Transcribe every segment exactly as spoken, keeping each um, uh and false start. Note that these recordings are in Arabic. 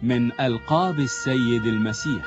من ألقاب السيد المسيح.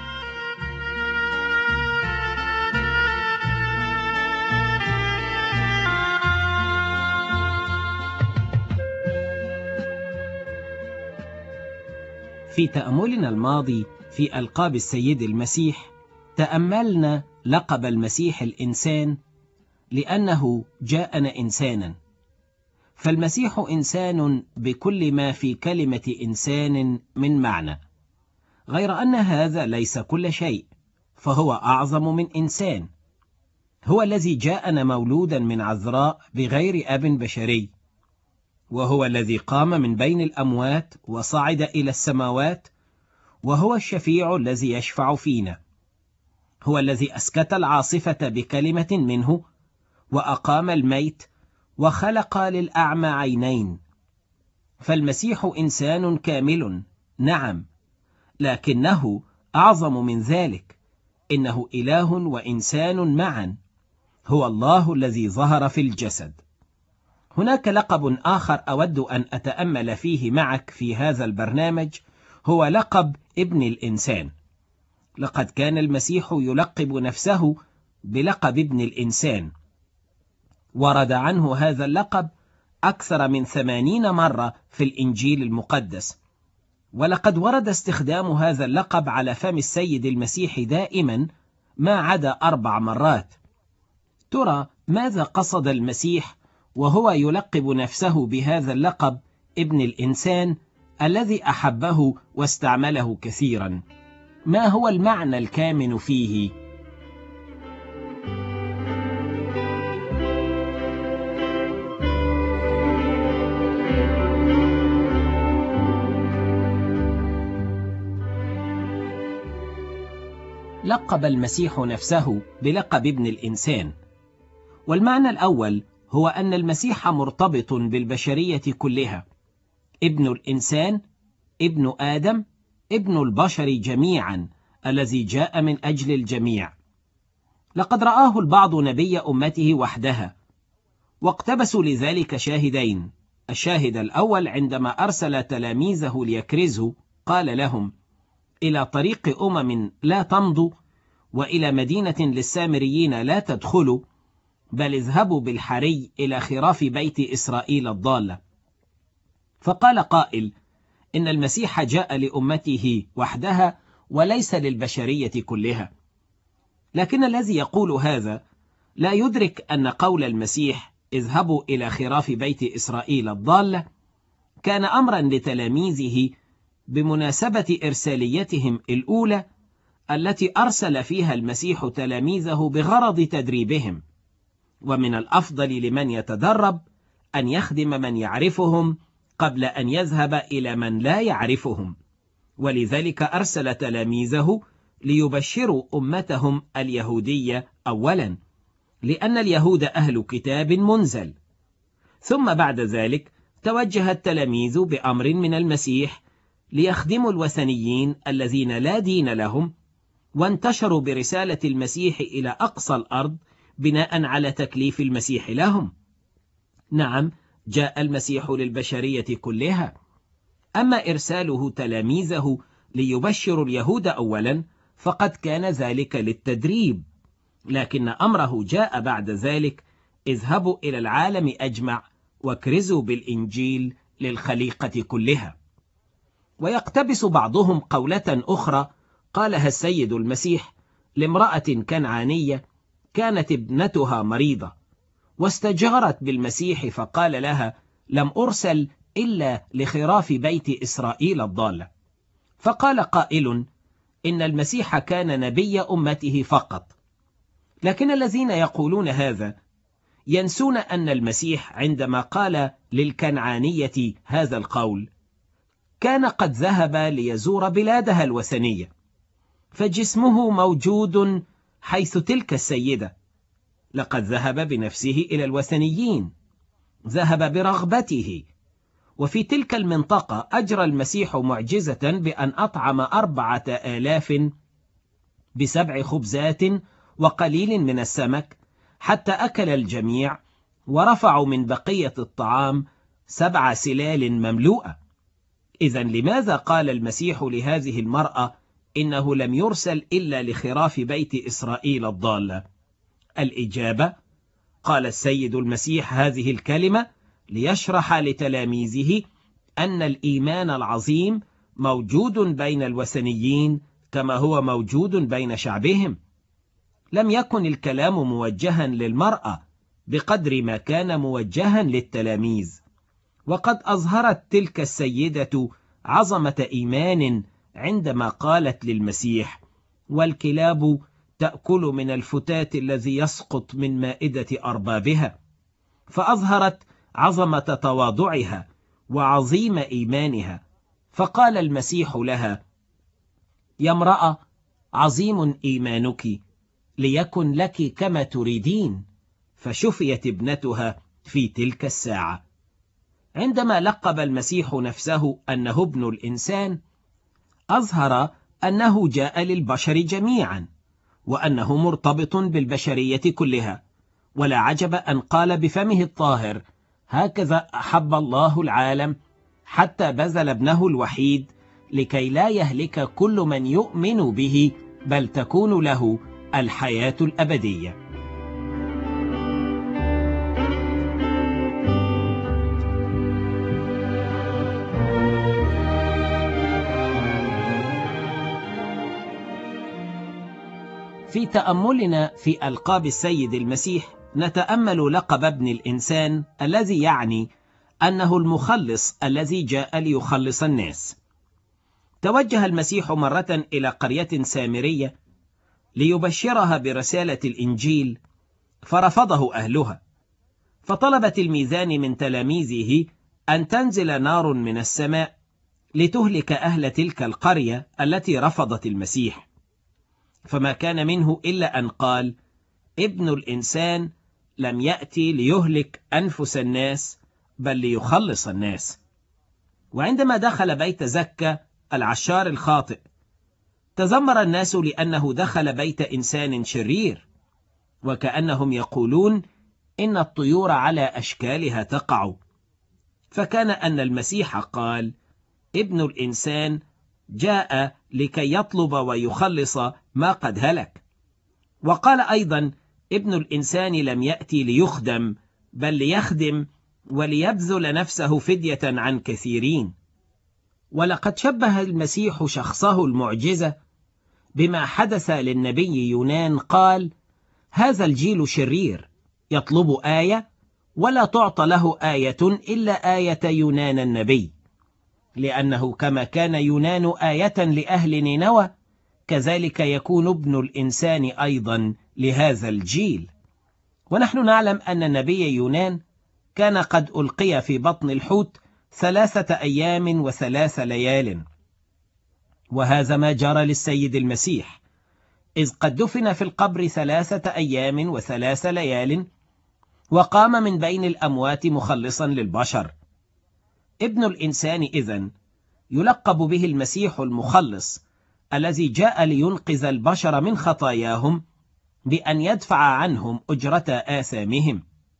في تأملنا الماضي في ألقاب السيد المسيح تأملنا لقب المسيح الإنسان، لأنه جاءنا إنسانا، فالمسيح إنسان بكل ما في كلمة إنسان من معنى، غير أن هذا ليس كل شيء، فهو أعظم من إنسان. هو الذي جاءنا مولودا من عذراء بغير أب بشري، وهو الذي قام من بين الأموات وصعد إلى السماوات، وهو الشفيع الذي يشفع فينا. هو الذي أسكت العاصفة بكلمة منه، وأقام الميت، وخلق للأعمى عينين. فالمسيح إنسان كامل، نعم، لكنه أعظم من ذلك، إنه إله وإنسان معا. هو الله الذي ظهر في الجسد. هناك لقب آخر أود أن أتأمل فيه معك في هذا البرنامج، هو لقب ابن الإنسان. لقد كان المسيح يلقب نفسه بلقب ابن الإنسان، ورد عنه هذا اللقب أكثر من ثمانين مرة في الإنجيل المقدس، ولقد ورد استخدام هذا اللقب على فم السيد المسيح دائما ما عدا أربع مرات. ترى ماذا قصد المسيح وهو يلقب نفسه بهذا اللقب ابن الإنسان الذي أحبه واستعمله كثيرا؟ ما هو المعنى الكامن فيه؟ لقب المسيح نفسه بلقب ابن الإنسان، والمعنى الأول هو أن المسيح مرتبط بالبشرية كلها. ابن الإنسان، ابن آدم، ابن البشر جميعا، الذي جاء من أجل الجميع. لقد رآه البعض نبي أمته وحدها، واقتبسوا لذلك شاهدين. الشاهد الأول عندما أرسل تلاميذه ليكرزوا قال لهم: إلى طريق أمم لا تمضوا، وإلى مدينة للسامريين لا تدخلوا، بل اذهبوا بالحري إلى خراف بيت إسرائيل الضالة. فقال قائل إن المسيح جاء لأمته وحدها وليس للبشرية كلها. لكن الذي يقول هذا لا يدرك أن قول المسيح اذهبوا إلى خراف بيت إسرائيل الضالة كان أمرا لتلاميذه بمناسبة إرساليتهم الأولى، التي أرسل فيها المسيح تلاميذه بغرض تدريبهم. ومن الأفضل لمن يتدرب أن يخدم من يعرفهم قبل أن يذهب إلى من لا يعرفهم، ولذلك أرسل تلاميذه ليبشروا أمتهم اليهودية أولا، لأن اليهود أهل كتاب منزل. ثم بعد ذلك توجه التلاميذ بأمر من المسيح ليخدموا الوثنيين الذين لا دين لهم، وانتشروا برسالة المسيح إلى أقصى الأرض بناء على تكليف المسيح لهم. نعم، جاء المسيح للبشرية كلها. أما إرساله تلاميذه ليبشروا اليهود أولا فقد كان ذلك للتدريب، لكن أمره جاء بعد ذلك: اذهبوا إلى العالم أجمع واكرزوا بالإنجيل للخليقة كلها. ويقتبس بعضهم قولة أخرى قالها السيد المسيح لامرأة كنعانية كانت ابنتها مريضة، واستجارت بالمسيح فقال لها: لم أرسل إلا لخراف بيت إسرائيل الضالة. فقال قائل إن المسيح كان نبي أمته فقط. لكن الذين يقولون هذا ينسون أن المسيح عندما قال للكنعانية هذا القول كان قد ذهب ليزور بلادها الوثنية، فجسمه موجود حيث تلك السيدة. لقد ذهب بنفسه إلى الوثنيين، ذهب برغبته. وفي تلك المنطقة أجرى المسيح معجزة بأن أطعم أربعة آلاف بسبع خبزات وقليل من السمك، حتى أكل الجميع، ورفعوا من بقية الطعام سبع سلال مملوءة. إذن لماذا قال المسيح لهذه المرأة إنه لم يرسل إلا لخراف بيت إسرائيل الضالة؟ الإجابة: قال السيد المسيح هذه الكلمة ليشرح لتلاميذه أن الإيمان العظيم موجود بين الوثنيين كما هو موجود بين شعبهم. لم يكن الكلام موجها للمرأة بقدر ما كان موجها للتلاميذ، وقد أظهرت تلك السيدة عظمة إيمان عندما قالت للمسيح: والكلاب تأكل من الفتات الذي يسقط من مائدة أربابها. فأظهرت عظمة تواضعها وعظيم إيمانها، فقال المسيح لها: يا امرأة، عظيم إيمانك، ليكن لك كما تريدين. فشفيت ابنتها في تلك الساعة. عندما لقب المسيح نفسه أنه ابن الإنسان، أظهر أنه جاء للبشر جميعا، وأنه مرتبط بالبشرية كلها. ولا عجب أن قال بفمه الطاهر: هكذا أحب الله العالم حتى بذل ابنه الوحيد لكي لا يهلك كل من يؤمن به، بل تكون له الحياة الأبدية. في تأملنا في ألقاب السيد المسيح نتأمل لقب ابن الإنسان، الذي يعني أنه المخلص الذي جاء ليخلص الناس. توجه المسيح مرة إلى قرية سامرية ليبشرها برسالة الإنجيل، فرفضه أهلها، فطلب تلميذان من تلاميذه أن تنزل نار من السماء لتهلك أهل تلك القرية التي رفضت المسيح. فما كان منه إلا أن قال: ابن الإنسان لم يأتي ليهلك أنفس الناس، بل ليخلص الناس. وعندما دخل بيت زكا العشار الخاطئ، تذمر الناس لأنه دخل بيت إنسان شرير، وكأنهم يقولون إن الطيور على أشكالها تقع. فكان أن المسيح قال: ابن الإنسان جاء لكي يطلب ويخلص ما قد هلك. وقال أيضا: ابن الإنسان لم يأتي ليخدم، بل ليخدم وليبذل نفسه فدية عن كثيرين. ولقد شبه المسيح شخصه المعجزة بما حدث للنبي يونان. قال: هذا الجيل شرير يطلب آية ولا تعطى له آية إلا آية يونان النبي، لأنه كما كان يونان آية لأهل نينوى، كذلك يكون ابن الإنسان أيضا لهذا الجيل. ونحن نعلم أن النبي يونان كان قد ألقي في بطن الحوت ثلاثة أيام وثلاث ليال، وهذا ما جرى للسيد المسيح، إذ قد دفن في القبر ثلاثة أيام وثلاث ليال، وقام من بين الأموات مخلصا للبشر. ابن الإنسان إذن يلقب به المسيح المخلص، الذي جاء لينقذ البشر من خطاياهم بأن يدفع عنهم أجرة آثامهم.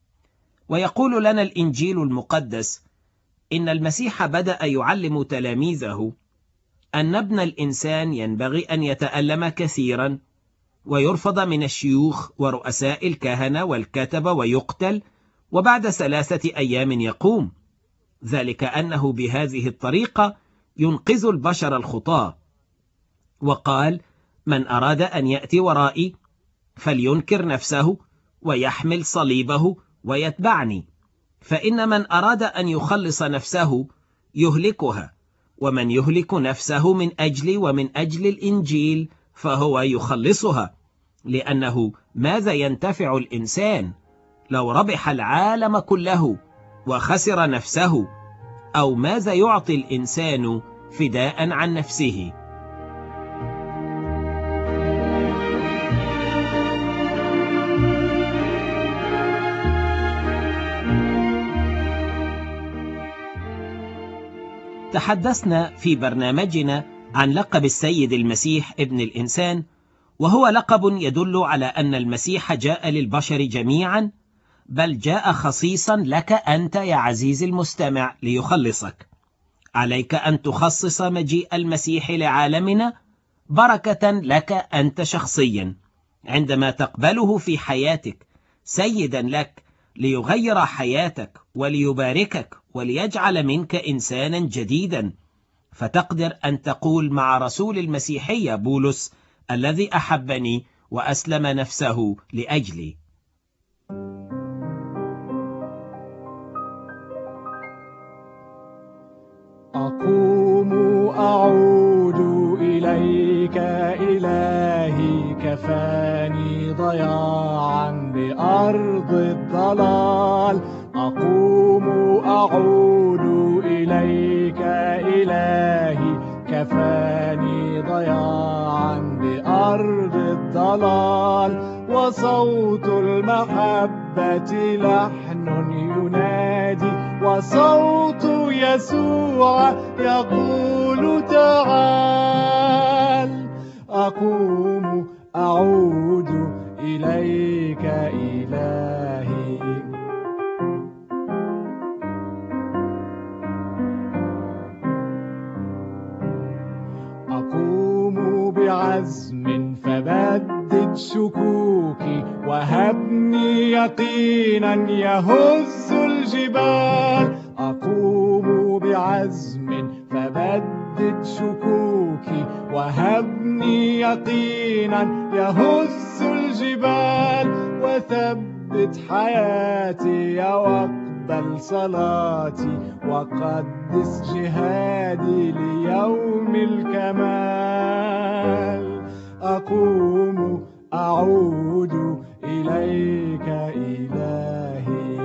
ويقول لنا الإنجيل المقدس إن المسيح بدأ يعلم تلاميذه أن ابن الإنسان ينبغي أن يتألم كثيرا، ويرفض من الشيوخ ورؤساء الكهنة والكتبة ويقتل، وبعد ثلاثة أيام يقوم، ذلك أنه بهذه الطريقة ينقذ البشر الخطاة. وقال: من أراد أن يأتي ورائي فلينكر نفسه ويحمل صليبه ويتبعني، فإن من أراد أن يخلص نفسه يهلكها، ومن يهلك نفسه من أجلي ومن أجل الإنجيل فهو يخلصها. لأنه ماذا ينتفع الإنسان لو ربح العالم كله وخسر نفسه؟ أو ماذا يعطي الإنسان فداء عن نفسه؟ تحدثنا في برنامجنا عن لقب السيد المسيح ابن الإنسان، وهو لقب يدل على أن المسيح جاء للبشر جميعا، بل جاء خصيصا لك أنت يا عزيزي المستمع ليخلصك. عليك أن تخصص مجيء المسيح لعالمنا بركة لك أنت شخصيا، عندما تقبله في حياتك سيدا لك ليغير حياتك وليباركك وليجعل منك إنسانا جديدا، فتقدر أن تقول مع رسول المسيحية بولس الذي أحبني وأسلم نفسه لأجلي. أقوم أعود إليك إلهي، كفاني ضياعا بأرض الضلال. أقوم أعود إليك إلهي، كفاني ضياعا بأرض الضلال. وصوت المحبة لحن ينادي، وصوت يسوع يقول تعال. أقوم أعود إليك إلهي. أقوم بعزم فبدد شكوكي، وهبني يقينا يهز الجبال. أقوم بعزم فبدد شكوكي، وهبني يقينا يهز الجبال. وثبت حياتي واقبل صلاتي، وقدس جهادي ليوم الكمال. أقوم أعود إليك إلهي.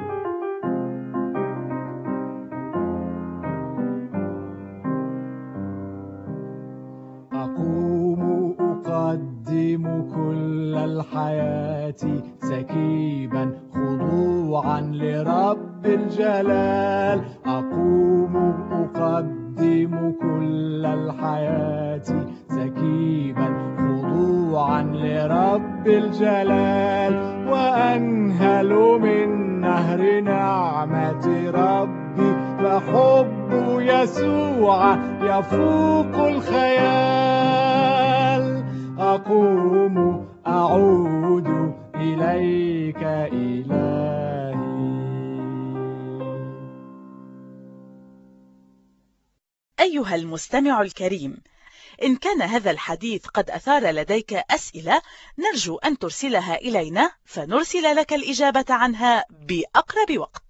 أقوم أقدم كل الحياة سكيبا خضوعا لرب الجلال. أقوم أقدم كل الحياة سكيبا خضوعا لرب الجلال. وأنهل من نهر نعمة ربي، فحب يسوع يفوق الخيال. أقوم أعود إليك إلهي. أيها المستمع الكريم، إن كان هذا الحديث قد أثار لديك أسئلة، نرجو أن ترسلها إلينا فنرسل لك الإجابة عنها بأقرب وقت.